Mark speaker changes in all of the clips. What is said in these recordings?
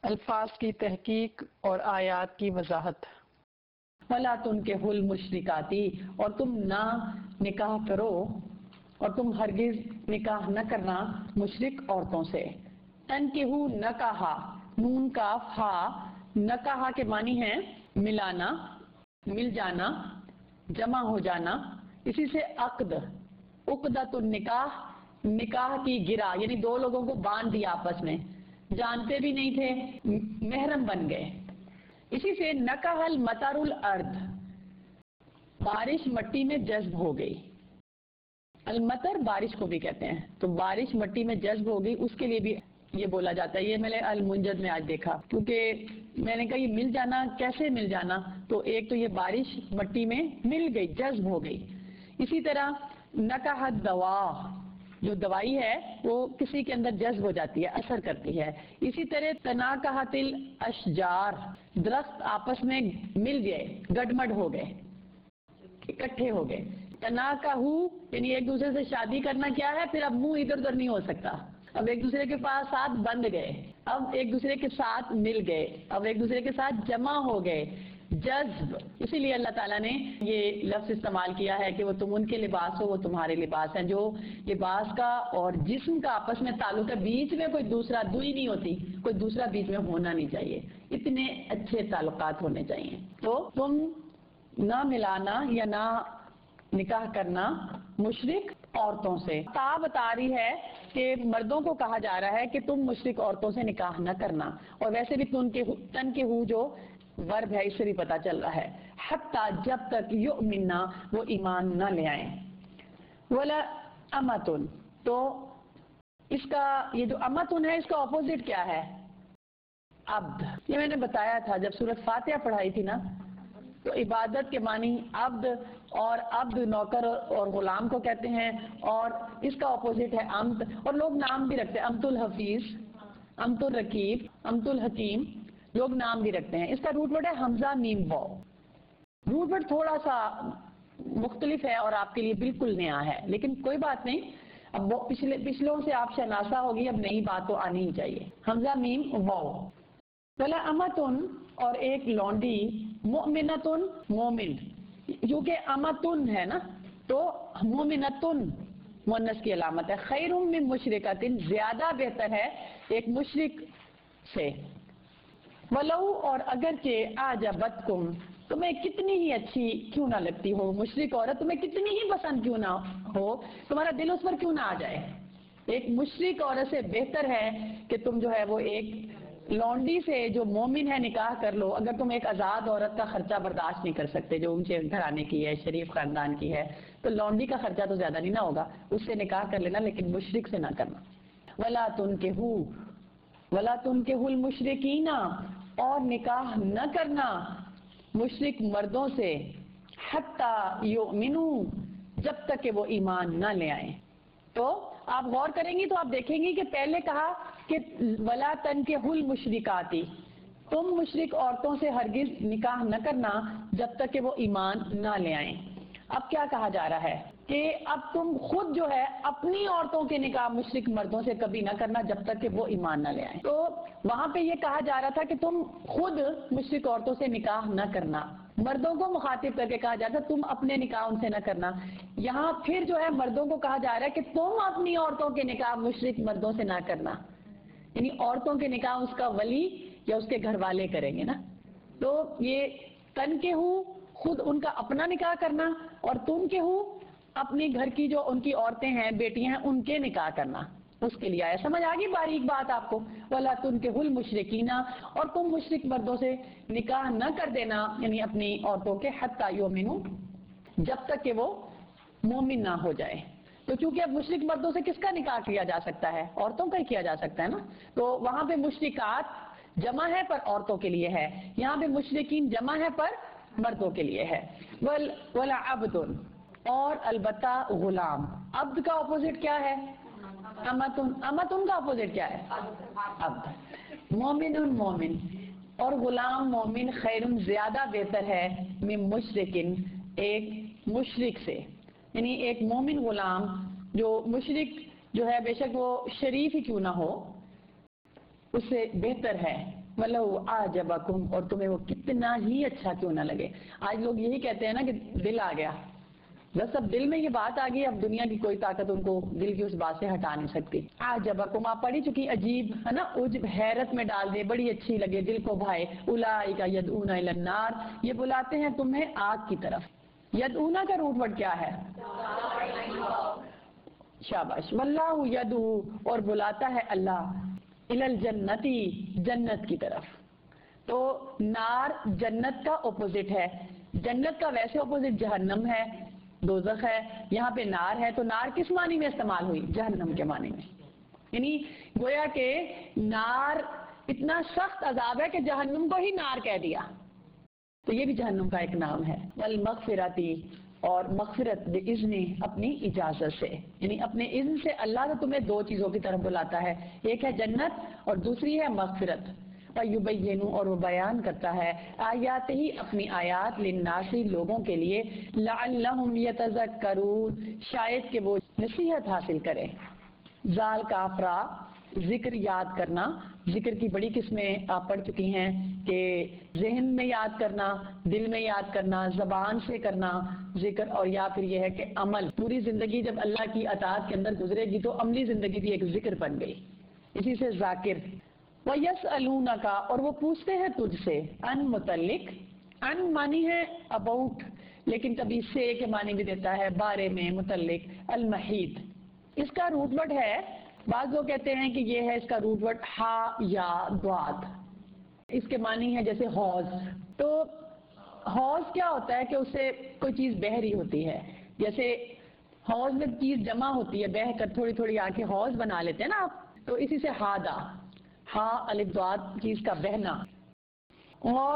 Speaker 1: الفاظ کی تحقیق اور آیات کی وضاحت۔
Speaker 2: وَلَا تُنْكِحُوا الْمُشْرِكَاتِ، اور تم نہ نکاح کرو اور تم ہرگز نکاح نہ کرنا مشرک عورتوں سے۔ تنکحو نکاحا، نون کاف ہا، نکاحا کے معنی ہیں ملانا، مل جانا، جمع ہو جانا، اسی سے عقد، عقدۃ النکاح، نکاح کی گرا، یعنی دو لوگوں کو باندھ دیا آپس میں، جانتے بھی نہیں تھے، محرم بن گئے۔ اسی سے نکاح المطر الارض، بارش مٹی میں جذب ہو گئی۔ المطر بارش کو بھی کہتے ہیں، تو بارش مٹی میں جذب ہو گئی، اس کے لیے بھی یہ بولا جاتا ہے۔ یہ میں نے المنجد میں آج دیکھا، کیونکہ میں نے کہا یہ مل جانا کیسے مل جانا، تو ایک تو یہ بارش مٹی میں مل گئی، جذب ہو گئی۔ اسی طرح نکاح الدوا، جو دوائی ہے وہ کسی کے اندر جذب ہو جاتی ہے، اثر کرتی ہے۔ اسی طرح تناکحت الاشجار، درخت آپس میں مل گئے، گڈمڈ ہو گئے، اکٹھے ہو گئے۔ تناکحو یعنی ایک دوسرے سے شادی کرنا کیا ہے، پھر اب منہ ادھر ادھر نہیں ہو سکتا، اب ایک دوسرے کے پاس ساتھ بند گئے، اب ایک دوسرے کے ساتھ مل گئے، اب ایک دوسرے کے ساتھ جمع ہو گئے، جذب۔ اسی لیے اللہ تعالیٰ نے یہ لفظ استعمال کیا ہے کہ وہ تم ان کے لباس ہو، وہ تمہارے لباس ہیں۔ جو لباس کا اور جسم کا آپس میں تعلق ہے، بیچ میں کوئی دوسرا دوئی نہیں ہوتی، کوئی دوسرا بیچ میں ہونا نہیں چاہیے، اتنے اچھے تعلقات ہونے چاہیے۔ تو تم نہ ملانا یا نہ نکاح کرنا مشرک عورتوں سے۔ تا بتا رہی ہے کہ مردوں کو کہا جا رہا ہے کہ تم مشرک عورتوں سے نکاح نہ کرنا، اور ویسے بھی تن کے ہو جو ورب ہے اس سے بھی پتا چل رہا ہے، حتیٰ جب تک یؤمننا وہ ایمان نہ لے آئیں۔ ولا امتن، تو اس کا یہ جو امتن ہے اس کا اپوزٹ کیا ہے؟ عبد۔ یہ میں نے بتایا تھا جب سورۃ فاتحہ پڑھائی تھی نا، تو عبادت کے معنی عبد، اور عبد نوکر اور غلام کو کہتے ہیں، اور اس کا اپوزٹ ہے امت، اور لوگ نام بھی رکھتے ہیں، امت الحفیظ، امت الرقیب، امت الحکیم، لوگ نام بھی رکھتے ہیں۔ اس کا روٹ ورڈ ہے حمزہ میم واو۔ روٹ ورڈ تھوڑا سا مختلف ہے اور آپ کے لیے بالکل نیا ہے، لیکن کوئی بات نہیں، اب پچھلوں سے آپ شناسا ہوگی، اب نئی بات تو آنی ہی چاہیے۔ حمزہ میم واو۔ ولا امتن، اور ایک لونڈی، مؤمنتن مومن، جو کہ امتن ہے نا، تو مومنتن مؤنث کی علامت ہے۔ خیر من مشرکتن، زیادہ بہتر ہے ایک مشرک سے۔ ولو، اور اگرچہ اعجبتکم، تمہیں کتنی ہی اچھی کیوں نہ لگتی ہو مشرک عورت، تمہیں کتنی ہی پسند کیوں نہ ہو، تمہارا دل اس پر کیوں نہ آ جائے، ایک مشرک عورت سے بہتر ہے کہ تم جو ہے وہ ایک لونڈی سے جو مومن ہے نکاح کر لو۔ اگر تم ایک آزاد عورت کا خرچہ برداشت نہیں کر سکتے جو اونچے گھرانے کی ہے، شریف خاندان کی ہے، تو لونڈی کا خرچہ تو زیادہ نہیں نہ ہوگا، اس سے نکاح کر لینا، لیکن مشرک سے نہ کرنا۔ ولا تنکحوا المشرکین، اور نکاح نہ کرنا مشرک مردوں سے، حتی یؤمنوا، جب تک کہ وہ ایمان نہ لے آئیں۔ تو آپ غور کریں گی تو آپ دیکھیں گی کہ پہلے کہا کہ ولا تنکحوا المشرکات، تم مشرک عورتوں سے ہرگز نکاح نہ کرنا جب تک کہ وہ ایمان نہ لے آئیں۔ اب کیا کہا جا رہا ہے کہ اب تم خود جو ہے اپنی عورتوں کے نکاح مشرک مردوں سے کبھی نہ کرنا جب تک کہ وہ ایمان نہ لے آئیں۔ تو وہاں پہ یہ کہا جا رہا تھا کہ تم خود مشرک عورتوں سے نکاح نہ کرنا، مردوں کو مخاطب کر کے کہا جاتا ہے تم اپنے نکاح ان سے نہ کرنا۔ یہاں پھر جو ہے مردوں کو کہا جا رہا ہے کہ تم اپنی عورتوں کے نکاح مشرک مردوں سے نہ کرنا، یعنی عورتوں کے نکاح اس کا ولی یا اس کے گھر والے کریں گے نا۔ تو یہ تن کے ہو خود ان کا اپنا نکاح کرنا، اور تم کے ہو اپنی گھر کی جو ان کی عورتیں ہیں، بیٹیاں ہیں، ان کے نکاح کرنا، اس کے لیے آیا۔ سمجھ آ گئی باریک بات آپ کو؟ وَلَا تُنْكِحُوا الْمُشْرِكِينَ، اور تم مشرک مردوں سے نکاح نہ کر دینا، یعنی اپنی عورتوں کے، حتیٰ یؤمنوا، جب تک کہ وہ مومن نہ ہو جائے۔ تو چونکہ اب مشرک مردوں سے کس کا نکاح کیا جا سکتا ہے؟ عورتوں کا ہی کیا جا سکتا ہے نا۔ تو وہاں پہ مشرکات جمع ہے پر عورتوں کے لیے ہے، یہاں پہ مشرکین جمع ہے پر مردوں کے لیے ہے۔ ولا عبد، اور البتہ غلام۔ عبد کا اپوزٹ کیا ہے؟ امتن۔ امتن کا اپوزٹ کیا ہے؟ عبد۔ مومن مومن، اور غلام مومن، خیر زیادہ بہتر ہے، من مشرکن، ایک مشرک سے، یعنی ایک مومن غلام جو مشرک جو ہے بے شک وہ شریف ہی کیوں نہ ہو، اس سے بہتر ہے وَلَوْ أَعْجَبَكُمْ، اور تمہیں وہ کتنا ہی اچھا کیوں نہ لگے. آج لوگ یہی کہتے ہیں نا کہ دل آ گیا، بس اب دل میں یہ بات آ گئی، اب دنیا کی کوئی طاقت ان کو دل کی اس بات سے ہٹا نہیں سکتی. أَعْجَبَكُمْ آپ پڑھی چکی، عجیب ہے نا، عجب حیرت میں ڈال دے، بڑی اچھی لگے، دل کو بھائے. أُولَٰئِکَ يَدْعُونَ إِلَى النَّارِ، یہ بلاتے ہیں تمہیں آگ کی طرف. یدعونا کا روٹ ورڈ کیا ہے؟ شاباش. واللہ یدعو، اور بلاتا ہے اللہ، الی الجنتی، جنت کی طرف. تو نار جنت کا اپوزٹ ہے. جنت کا ویسے اپوزٹ جہنم ہے، دوزخ ہے، یہاں پہ نار ہے. تو نار کس معنی میں استعمال ہوئی؟ جہنم کے معنی میں. یعنی گویا کہ نار اتنا سخت عذاب ہے کہ جہنم کو ہی نار کہہ دیا. تو یہ بھی جہنم کا ایک نام ہے. والمغفرتی، اور مغفرت باذن، اپنی اجازت سے، یعنی اپنے اذن سے اللہ تو تمہیں دو چیزوں کی طرف بلاتا ہے، ایک ہے جنت اور دوسری ہے مغفرت. وَيُبَيِّنُ، اور وہ بیان کرتا ہے، آیات ہی، اپنی آیات، للناس، لوگوں کے لیے، لعلہم یتذکرون، شاید کہ وہ نصیحت حاصل کریں. ذال کافرا، ذکر یاد کرنا. ذکر کی بڑی قسمیں آپ پڑھ چکی ہیں کہ ذہن میں یاد کرنا، دل میں یاد کرنا، زبان سے کرنا ذکر، اور یا پھر یہ ہے کہ عمل. پوری زندگی جب اللہ کی اطاعت کے اندر گزرے گی تو عملی زندگی بھی ایک ذکر بن گئی. اسی سے ذاکر. وَيَسْأَلُونَكَ، اور وہ پوچھتے ہیں تجھ سے، ان متعلق. ان معنی ہے اباؤٹ، لیکن کبھی سے کے معنی بھی دیتا ہے، بارے میں، متعلق. المحیط، اس کا روٹ ورڈ ہے، بعض لوگ کہتے ہیں کہ یہ ہے اس کا روٹ ورڈ ہا یا ضاد. اس کے معنی ہے جیسے حوض. تو حوض کیا ہوتا ہے کہ اس سے کوئی چیز بہہ رہی ہوتی ہے. جیسے حوض میں چیز جمع ہوتی ہے، بہہ کر تھوڑی تھوڑی آ کے حوض بنا لیتے ہیں نا آپ. تو اسی سے ہادا، ہا الف ضاد، چیز کا بہنا. اور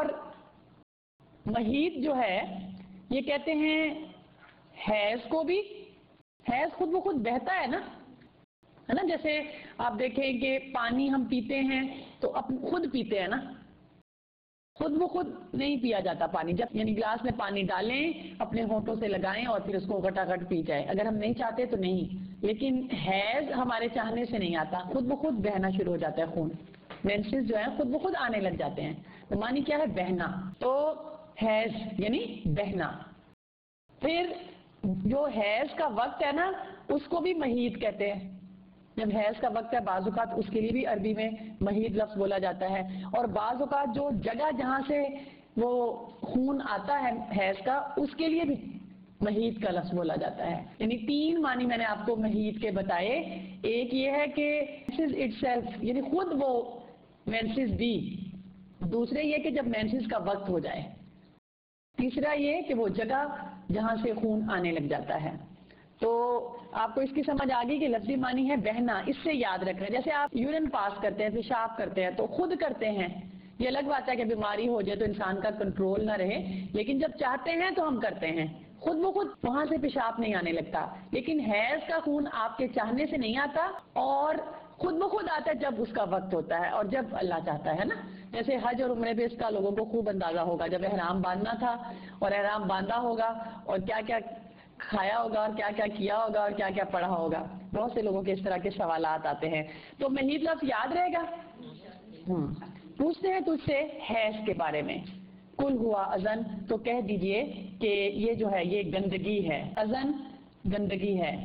Speaker 2: محیط جو ہے یہ کہتے ہیں حیض کو بھی. حیض خود بخود بہتا ہے نا، جیسے آپ دیکھیں کہ پانی ہم پیتے ہیں تو خود پیتے ہیں نا، خود بخود نہیں پیا جاتا پانی. جب یعنی گلاس میں پانی ڈالیں، اپنے ہونٹوں سے لگائیں اور پھر اس کو گھٹا پی جائے. اگر ہم نہیں چاہتے تو نہیں. لیکن حیض ہمارے چاہنے سے نہیں آتا، خود بخود بہنا شروع ہو جاتا ہے. خون، مینسز جو ہیں خود بخود آنے لگ جاتے ہیں. تو معنی کیا ہے؟ بہنا. تو حیض یعنی بہنا. پھر جو حیض کا وقت ہے نا اس کو بھی محیط کہتے ہیں. جب حیض کا وقت ہے بعض اوقات اس کے لیے بھی عربی میں محیط لفظ بولا جاتا ہے. اور بعض اوقات جو جگہ جہاں سے وہ خون آتا ہے حیض کا، اس کے لیے بھی محیط کا لفظ بولا جاتا ہے. یعنی تین معنی میں نے آپ کو محیط کے بتائے. ایک یہ ہے کہ مینسز اٹ سیلف، یعنی خود وہ مینسز بھی. دوسرے یہ کہ جب مینسز کا وقت ہو جائے. تیسرا یہ کہ وہ جگہ جہاں سے خون آنے لگ جاتا ہے. تو آپ کو اس کی سمجھ آ گئی کہ لفظی معنی ہے بہنا. اس سے یاد رکھنا، جیسے آپ یورین پاس کرتے ہیں، پیشاب کرتے ہیں تو خود کرتے ہیں. یہ الگ بات ہے کہ بیماری ہو جائے تو انسان کا کنٹرول نہ رہے، لیکن جب چاہتے ہیں تو ہم کرتے ہیں. خود بخود وہاں سے پیشاب نہیں آنے لگتا. لیکن حیض کا خون آپ کے چاہنے سے نہیں آتا، اور خود بخود آتا ہے جب اس کا وقت ہوتا ہے اور جب اللہ چاہتا ہے نا. جیسے حج اور عمرے پہ اس کا لوگوں کو خوب اندازہ ہوگا. جب احرام باندھنا تھا اور احرام باندھا ہوگا اور کیا کیا کھایا ہوگا اور کیا کیا کیا ہوگا اور کیا کیا پڑھا ہوگا. بہت سے لوگوں کے اس طرح کے سوالات آتے ہیں. تو محیط لفظ یاد رہے گا. پوچھتے ہیں تجھ سے حیض کے بارے میں. کل ہوا اذن، تو کہہ دیجئے کہ یہ جو ہے یہ گندگی ہے. اذن گندگی ہے.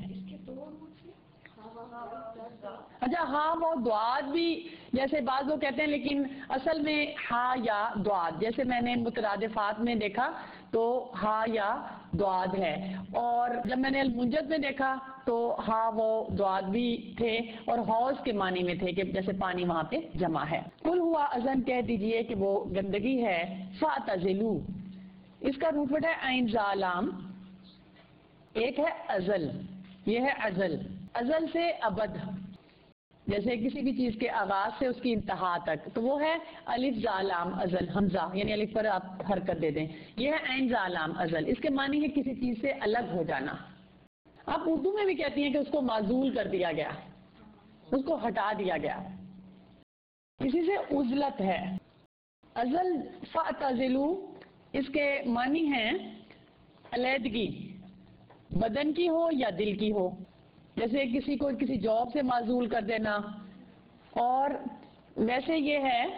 Speaker 2: اچھا ہاں، وہ دعات بھی جیسے بعض لوگ کہتے ہیں، لیکن اصل میں ہا یا دعات، جیسے میں نے مترادفات میں دیکھا تو ہا یا دعات ہے. اور جب میں نے المنجد میں دیکھا تو ہا وہ دعات بھی تھے اور حوض کے معنی میں تھے کہ جیسے پانی وہاں پہ جمع ہے. کل ہوا اذن، کہہ دیجئے کہ وہ گندگی ہے. فاعتزلوا، اس کا روٹ ورڈ ہے عین زالام. ایک ہے ازل، یہ ہے ازل. ازل سے ابد، جیسے کسی بھی چیز کے آغاز سے اس کی انتہا تک، تو وہ ہے الف زالام ازل. حمزہ یعنی الف پر آپ حرکت دے دیں. یہ ہے عین زالام ازل. اس کے معنی ہے کسی چیز سے الگ ہو جانا. آپ اردو میں بھی کہتی ہیں کہ اس کو معزول کر دیا گیا، اس کو ہٹا دیا گیا. اسی سے عزلت ہے. ازل فاعتزلوا، اس کے معنی ہیں علیحدگی، بدن کی ہو یا دل کی ہو. جیسے کسی کو کسی جاب سے معزول کر دینا. اور ویسے یہ ہے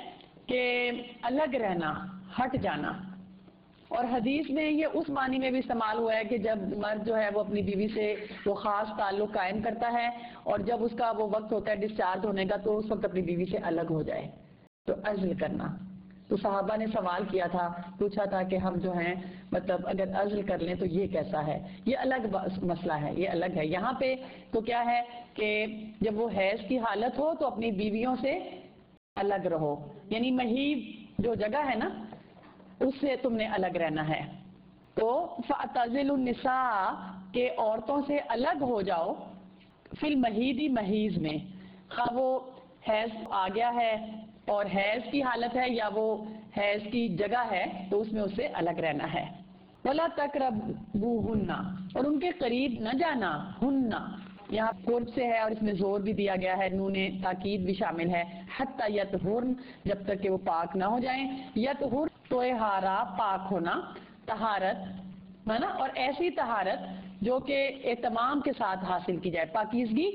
Speaker 2: کہ الگ رہنا، ہٹ جانا. اور حدیث میں یہ اس معنی میں بھی استعمال ہوا ہے کہ جب مرد جو ہے وہ اپنی بیوی سے وہ خاص تعلق قائم کرتا ہے اور جب اس کا وہ وقت ہوتا ہے ڈسچارج ہونے کا تو اس وقت اپنی بیوی سے الگ ہو جائے، تو عزل کرنا. تو صحابہ نے سوال کیا تھا، پوچھا تھا کہ ہم جو ہیں مطلب اگر عزل کر لیں تو یہ کیسا ہے؟ یہ الگ مسئلہ ہے، یہ الگ ہے. یہاں پہ تو کیا ہے کہ جب وہ حیض کی حالت ہو تو اپنی بیویوں سے الگ رہو، یعنی مہیب جو جگہ ہے نا اس سے تم نے الگ رہنا ہے. تو فَاعْتَزِلُوا النِّسَاءَ کہ عورتوں سے الگ ہو جاؤ، فی المحیض محیض میں، خواہ وہ حیض آ گیا ہے اور حیض کی حالت ہے یا وہ حیض کی جگہ ہے تو اس میں اس سے الگ رہنا ہے. وَلَا تَقْرَبُوهُنَّ اور ان کے قریب نہ جانا. ہن یہاں قرب سے ہے اور اس میں زور بھی دیا گیا ہے، نون تاکید بھی شامل ہے. حتی یطہرن جب تک کہ وہ پاک نہ ہو جائیں. یطہر طہارا پاک ہونا، طہارت ہے نا، اور ایسی طہارت جو کہ اہتمام کے ساتھ حاصل کی جائے. پاکیزگی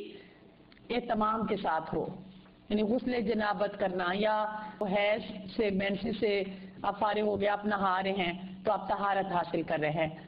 Speaker 2: اہتمام کے ساتھ ہو، یعنی غسل جنابت کرنا یا حیض سے مینسس سے آپ فارغ ہو گیا، آپ نہا رہے ہیں تو آپ طہارت حاصل کر رہے ہیں.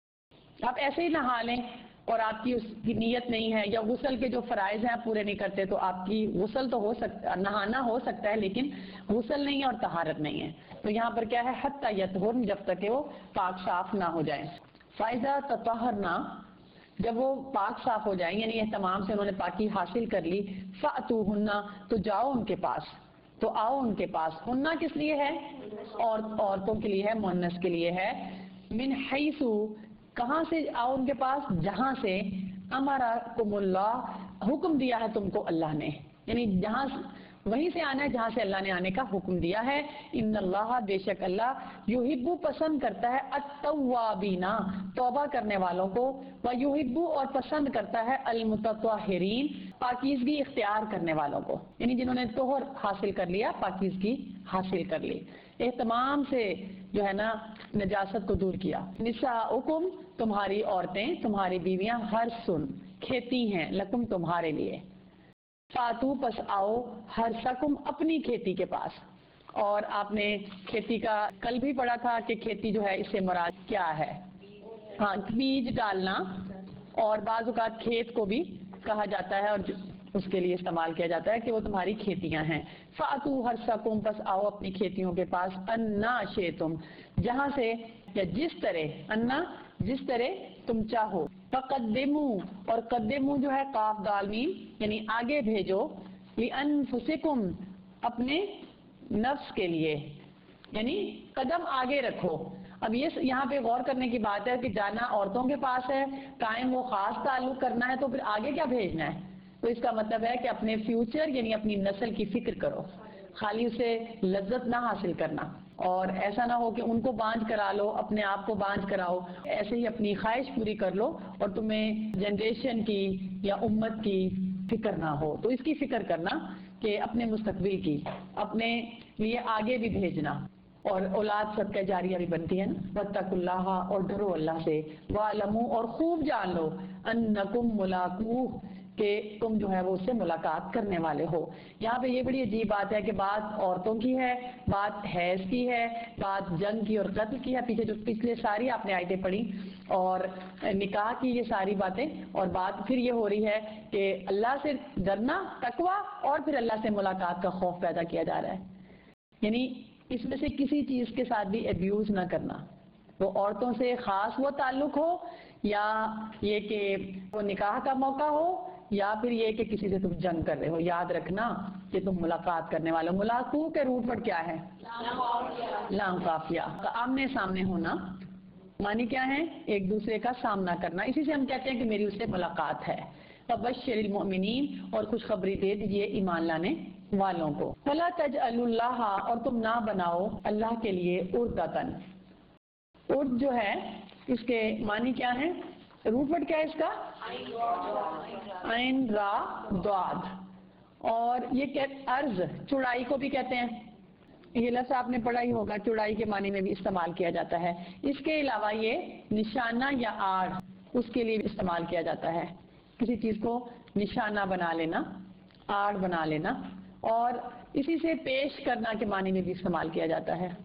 Speaker 2: آپ ایسے ہی نہا لیں اور آپ کی اس کی نیت نہیں ہے یا غسل کے جو فرائض ہیں پورے نہیں کرتے تو آپ کی غسل تو ہو سکتا، نہانا ہو سکتا ہے لیکن غسل نہیں ہے اور طہارت نہیں ہے. تو یہاں پر کیا ہے حتی یطہرن جب تک کہ وہ پاک صاف نہ ہو جائیں. فَإِذَا تَطَہَّرْنَ جب وہ پاک صاف ہو جائیں یعنی اہتمام سے انہوں نے پاکی حاصل کر لی. فَأْتُوهُنَّ تو جاؤ ان کے پاس، تو آؤ ان کے پاس. ہننا کس لیے ہے؟ اور عورتوں کے لیے ہے، مؤنث کے لیے ہے. من حیث کہاں سے آؤ ان کے پاس؟ جہاں سے امرکم اللہ حکم دیا ہے تم کو اللہ نے، یعنی جہاں وہیں سے آنا ہے جہاں سے اللہ نے آنے کا حکم دیا ہے. ان اللہ بے شک اللہ یحب پسند کرتا ہے التوابین توبہ کرنے والوں کو، ویحب اور پسند کرتا ہے المتطہرین پاکیزگی اختیار کرنے والوں کو، یعنی جنہوں نے طہر حاصل کر لیا، پاکیزگی حاصل کر لی، اہتمام سے جو ہے نا نجاست کو دور کیا. نساؤکم تمہاری عورتیں، تمہاری بیویاں حرث کھیتی ہیں، لکم تمہارے لیے. فاتو پس آؤ حرثکم اپنی کھیتی کے پاس. اور آپ نے کھیتی کا کل بھی پڑھا تھا کہ کھیتی جو ہے اس سے مراد کیا ہے؟ ہاں بیج ڈالنا، اور بعض اوقات کھیت کو بھی کہا جاتا ہے اور اس کے لیے استعمال کیا جاتا ہے کہ وہ تمہاری کھیتیاں ہیں. فاتو حرثکم پس آؤ اپنی کھیتیوں کے پاس. انا شئتم جہاں سے یا جس طرح، انا جس طرح تم چاہو. فقدموا اور قدموا جو ہے قاف دال میم یعنی آگے بھیجو. لانفسکم اپنے نفس کے لیے، یعنی قدم آگے رکھو. اب یہ یہاں پہ غور کرنے کی بات ہے کہ جانا عورتوں کے پاس ہے، قائم وہ خاص تعلق کرنا ہے تو پھر آگے کیا بھیجنا ہے؟ تو اس کا مطلب ہے کہ اپنے فیوچر یعنی اپنی نسل کی فکر کرو، خالی اسے لذت نہ حاصل کرنا. اور ایسا نہ ہو کہ ان کو بانجھ کرا لو، اپنے آپ کو بانجھ کراؤ، ایسے ہی اپنی خواہش پوری کر لو اور تمہیں جنریشن کی یا امت کی فکر نہ ہو. تو اس کی فکر کرنا کہ اپنے مستقبل کی، اپنے لیے آگے بھی بھیجنا. اور اولاد صدقہ جاریہ بھی بنتی ہے نا. واتقوا اللہ اور ڈرو اللہ سے. وَاعْلَمُوا اور خوب جان لو انکم ملاقوہ کہ تم جو ہے وہ اس سے ملاقات کرنے والے ہو. یہاں پہ یہ بڑی عجیب بات ہے کہ بات عورتوں کی ہے، بات حیض کی ہے، بات جنگ کی اور قتل کی ہے. پیچھے جو پچھلے ساری آپ نے آیتیں پڑھی اور نکاح کی یہ ساری باتیں، اور بات پھر یہ ہو رہی ہے کہ اللہ سے ڈرنا تقویٰ اور پھر اللہ سے ملاقات کا خوف پیدا کیا جا رہا ہے. یعنی اس میں سے کسی چیز کے ساتھ بھی ایبیوز نہ کرنا. وہ عورتوں سے خاص وہ تعلق ہو یا یہ کہ وہ نکاح کا موقع ہو یا پھر یہ کہ کسی سے تم جنگ کر رہے ہو. یاد رکھنا کہ تم ملاقات کرنے والے ہو. ملاقو کے روٹ پر کیا ہے؟ لام قافیہ. آمنے سامنے ہونا معنی کیا ہے؟ ایک دوسرے کا سامنا کرنا. اسی سے ہم کہتے ہیں کہ میری اس سے ملاقات ہے. فبشر المؤمنین اور خوشخبری دے دیجئے ایمان لانے والوں کو. فلا تجعلوا اللہ اور تم نہ بناؤ اللہ کے لیے عرضۃً. عرض جو ہے اس کے معنی کیا ہے؟ روٹ ورڈ کیا ہے اس کا؟ عین را ضاد. اور یہ عرض چوڑائی کو بھی کہتے ہیں. یہ لفظ آپ نے پڑھا ہی ہوگا، چوڑائی کے معنی میں بھی استعمال کیا جاتا ہے. اس کے علاوہ یہ نشانہ یا آڑ اس کے لیے بھی استعمال کیا جاتا ہے. کسی چیز کو نشانہ بنا لینا، آڑ بنا لینا. اور اسی سے پیش کرنا کے معنی میں بھی استعمال کیا جاتا ہے.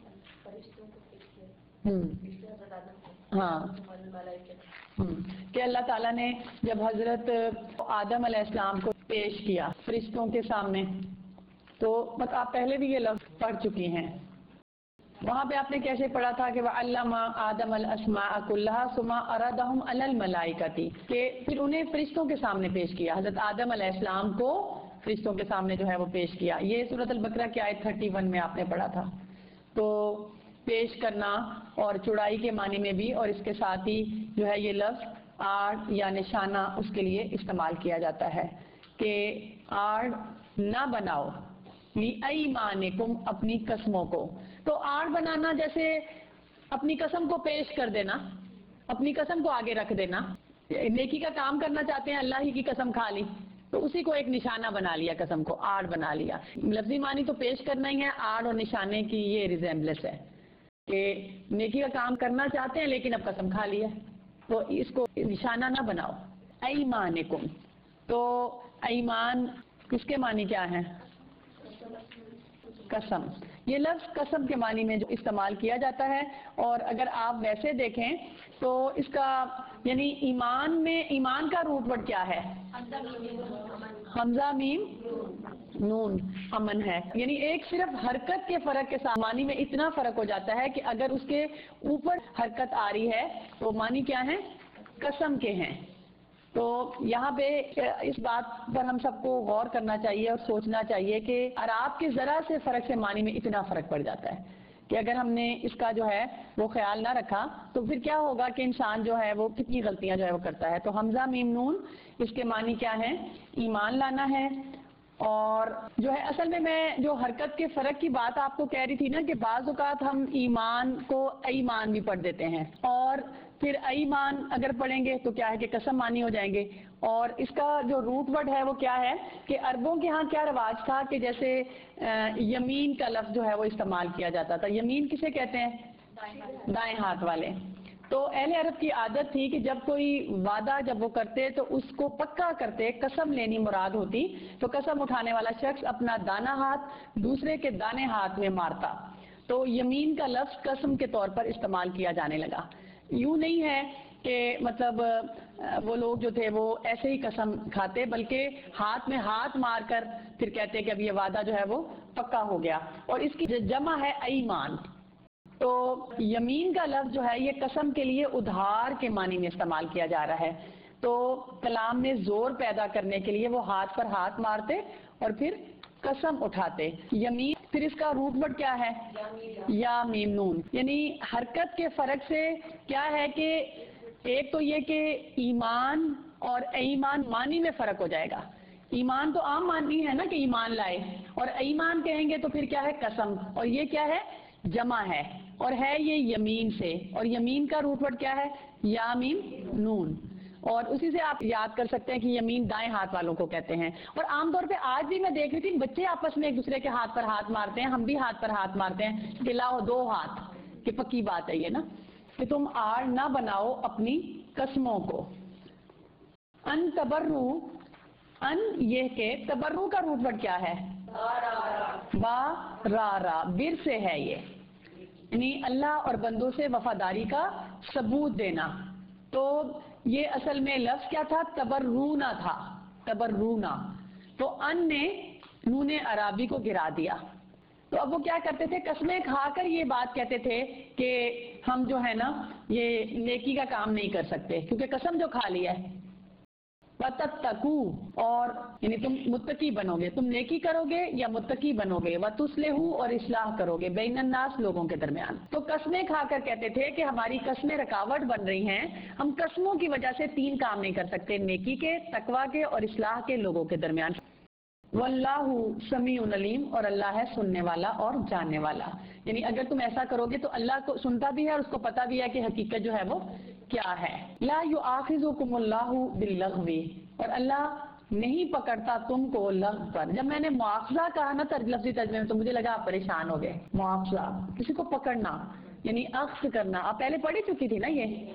Speaker 2: ہاں کہ اللہ تعالیٰ نے جب حضرت آدم علیہ السلام کو پیش کیا فرشتوں کے سامنے، تو بس آپ پہلے بھی یہ لفظ پڑھ چکی ہیں. وہاں پہ آپ نے کیسے پڑھا تھا کہ وَعَلَّمَ آدَمَ الْأَسْمَاءَ كُلَّهَا ثُمَّ عَرَضَهُمْ عَلَى الْمَلَائِكَةِ، کہ پھر انہیں فرشتوں کے سامنے پیش کیا. حضرت آدم علیہ السلام کو فرشتوں کے سامنے جو ہے وہ پیش کیا. یہ سورۃ البقرہ کی آیت 31 میں آپ نے پڑھا تھا. تو پیش کرنا اور چڑائی کے معنی میں بھی، اور اس کے ساتھ ہی جو ہے یہ لفظ آڑ یا نشانہ اس کے لیے استعمال کیا جاتا ہے کہ آڑ نہ بناؤ لِأَيْمَانِكُمْ، اپنی قسموں کو. تو آڑ بنانا جیسے اپنی قسم کو پیش کر دینا، اپنی قسم کو آگے رکھ دینا. نیکی کا کام کرنا چاہتے ہیں، اللہ ہی کی قسم کھا لی تو اسی کو ایک نشانہ بنا لیا، قسم کو آڑ بنا لیا. لفظی معنی تو پیش کرنا ہی ہے، آڑ اور نشانے کی یہ ریزیمبلنس ہے کہ نیکی کا کام کرنا چاہتے ہیں لیکن اب قسم کھا لی ہے تو اس کو نشانہ نہ بناؤ. ایمانکم، تو ایمان کس کے معنی کیا ہے؟ قسم. یہ لفظ قسم کے معنی میں جو استعمال کیا جاتا ہے. اور اگر آپ ویسے دیکھیں تو اس کا یعنی ایمان میں ایمان کا روٹ ورڈ کیا ہے؟ حمزہ میم نون، امن ہے. یعنی ایک صرف حرکت کے فرق کے ساتھ معنی میں اتنا فرق ہو جاتا ہے کہ اگر اس کے اوپر حرکت آ رہی ہے تو معنی کیا ہے؟ قسم کے ہیں. تو یہاں پہ اس بات پر ہم سب کو غور کرنا چاہیے اور سوچنا چاہیے کہ اعراب کے ذرا سے فرق سے معنی میں اتنا فرق پڑ جاتا ہے کہ اگر ہم نے اس کا جو ہے وہ خیال نہ رکھا تو پھر کیا ہوگا کہ انسان جو ہے وہ کتنی غلطیاں جو ہے وہ کرتا ہے. تو حمزہ میم نون اس کے معنی کیا ہے؟ ایمان لانا ہے. اور جو ہے اصل میں جو حرکت کے فرق کی بات آپ کو کہہ رہی تھی نا کہ بعض اوقات ہم ایمان کو ایمان بھی پڑھ دیتے ہیں، اور پھر ایمان اگر پڑھیں گے تو کیا ہے کہ قسم مانی ہو جائیں گے. اور اس کا جو روٹ ورڈ ہے وہ کیا ہے کہ عربوں کے ہاں کیا رواج تھا کہ جیسے یمین کا لفظ جو ہے وہ استعمال کیا جاتا تھا. یمین کسے کہتے ہیں؟ دائیں ہاتھ والے. تو اہل عرب کی عادت تھی کہ جب کوئی وعدہ جب وہ کرتے تو اس کو پکا کرتے، قسم لینی مراد ہوتی تو قسم اٹھانے والا شخص اپنا دانا ہاتھ دوسرے کے دانے ہاتھ میں مارتا. تو یمین کا لفظ قسم کے طور پر استعمال کیا جانے لگا. یوں نہیں ہے کہ مطلب وہ لوگ جو تھے وہ ایسے ہی قسم کھاتے، بلکہ ہاتھ میں ہاتھ مار کر پھر کہتے کہ اب یہ وعدہ جو ہے وہ پکا ہو گیا. اور اس کی جمع ہے ایمان. تو یمین کا لفظ جو ہے یہ قسم کے لیے ادھار کے معنی میں استعمال کیا جا رہا ہے. تو کلام میں زور پیدا کرنے کے لیے وہ ہاتھ پر ہاتھ مارتے اور پھر قسم اٹھاتے. یمین پھر اس کا روٹ ورڈ کیا ہے؟ یا میم نون. یعنی حرکت کے فرق سے کیا ہے کہ ایک تو یہ کہ ایمان اور ایمان معنی میں فرق ہو جائے گا. ایمان تو عام معنی ہے نا کہ ایمان لائے، اور ایمان کہیں گے تو پھر کیا ہے؟ قسم. اور یہ کیا ہے؟ جمع ہے اور ہے یہ یمین سے. اور یمین کا روٹ ورڈ کیا ہے؟ یا میم نون. اور اسی سے آپ یاد کر سکتے ہیں کہ یمین دائیں ہاتھ والوں کو کہتے ہیں. اور عام طور پہ آج بھی میں دیکھ رہی تھی بچے آپس میں ایک دوسرے کے ہاتھ پر ہاتھ مارتے ہیں، ہم بھی ہاتھ پر ہاتھ مارتے ہیں کہ لاؤ دو ہاتھ، کہ پکی بات ہے یہ نا کہ تم آڑ نہ بناؤ اپنی قسموں کو. ان تبرو، ان یہ کہ تبرو کا روٹ ورڈ کیا ہے؟ با را را، بر سے ہے یہ، یعنی اللہ اور بندوں سے وفاداری کا ثبوت دینا. تو یہ اصل میں لفظ کیا تھا؟ تبرونا تھا، تبرونا. تو ان نے نون عربی کو گرا دیا. تو اب وہ کیا کرتے تھے؟ قسمیں کھا کر یہ بات کہتے تھے کہ ہم جو ہے نا یہ نیکی کا کام نہیں کر سکتے کیونکہ قسم جو کھا لیا ہے. وَتَتَّقُوا، اور یعنی تم متقی بنو گے، تم نیکی کرو گے یا متقی بنو گے. وَتُصْلِحُوا، اور اصلاح کرو گے بین الناس، لوگوں کے درمیان. تو قسمیں کھا کر کہتے تھے کہ ہماری قسمیں رکاوٹ بن رہی ہیں، ہم قسموں کی وجہ سے تین کام نہیں کر سکتے، نیکی کے، تقویٰ کے اور اصلاح کے لوگوں کے درمیان. واللہ سمیع علیم، اور اللہ ہے سننے والا اور جاننے والا. یعنی اگر تم ایسا کرو گے تو اللہ کو سنتا بھی ہے اور اس کو پتا بھی ہے کہ حقیقت جو ہے وہ کیا ہے. لا یؤاخذکم اللہ باللغو، اور اللہ نہیں پکڑتا تم کو لغو پر. جب میں نے مواخذہ کہا نا لفظی ترجمے میں تو مجھے لگا آپ پریشان ہو گئے. مواخذہ کسی کو پکڑنا یعنی اخذ کرنا، آپ پہلے پڑھی چکی تھی نا یہ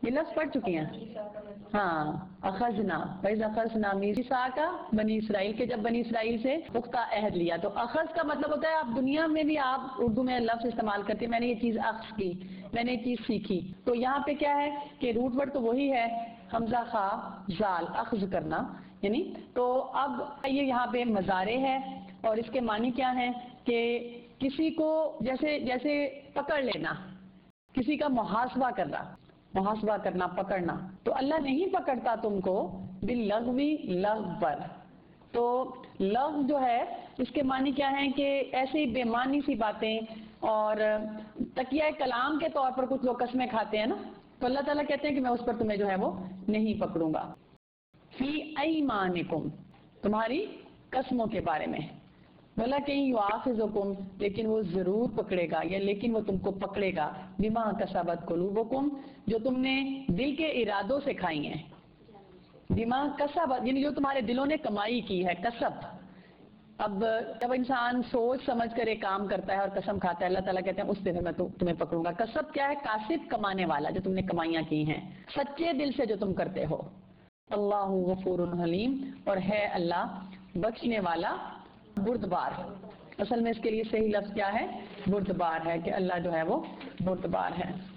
Speaker 2: یہ لفظ پڑھ چکی ہیں؟ ہاں، اخذنا وَإِذْ أَخَذْنَا مِيثَاقَ بنی اسرائیل کے، جب بنی اسرائیل سے پختہ عہد لیا. تو اخذ کا مطلب ہوتا ہے، آپ دنیا میں بھی آپ اردو میں لفظ استعمال کرتے ہیں، میں نے یہ چیز اخذ کی، میں نے یہ چیز سیکھی. تو یہاں پہ کیا ہے کہ روٹ ورڈ تو وہی ہے، حمزہ خا زال، اخذ کرنا یعنی. تو اب یہ یہاں پہ مضارع ہے اور اس کے معنی کیا ہیں کہ کسی کو جیسے پکڑ لینا، کسی کا محاسبہ کرنا، پکڑنا. تو اللہ نہیں پکڑتا تم کو باللغوی لغو پر. تو لغو جو ہے اس کے معنی کیا ہیں کہ ایسی بے معنی سی باتیں، اور تکیہ کلام کے طور پر کچھ لوگ قسمیں کھاتے ہیں نا، تو اللہ تعالیٰ کہتے ہیں کہ میں اس پر تمہیں جو ہے وہ نہیں پکڑوں گا. فی ایمانکم، تمہاری قسموں کے بارے میں. بولا کہ یؤاخذکم، لیکن وہ ضرور پکڑے گا، یا لیکن وہ تم کو پکڑے گا، بما کسبت قلوبکم، جو تم نے دل کے ارادوں سے کھائی ہیں. بما کسبت یعنی جو تمہارے دلوں نے کمائی کی ہے، کسب. اب جب انسان سوچ سمجھ کر ایک کام کرتا ہے اور قسم کھاتا ہے، اللہ تعالیٰ کہتے ہیں اس دن میں تمہیں پکڑوں گا. کسب کیا ہے؟ کاسب، کمانے والا، جو تم نے کمائیاں کی ہیں سچے دل سے جو تم کرتے ہو. اللہ غفور حلیم، اور ہے اللہ بخشنے والا بردبار. اصل میں اس کے لیے صحیح لفظ کیا ہے؟ بردبار ہے، کہ اللہ جو ہے وہ بردبار ہے.